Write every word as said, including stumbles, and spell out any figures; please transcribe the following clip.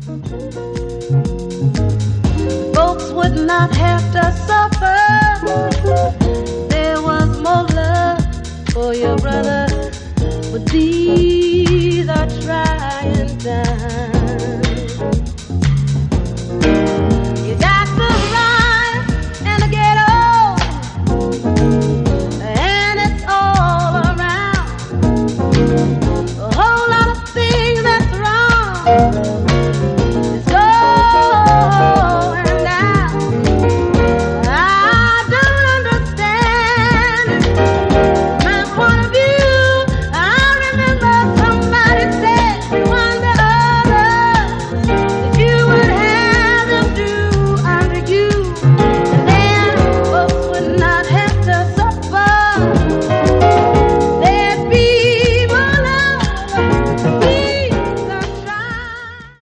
Folks would not have to suffer. There was more love for your brother.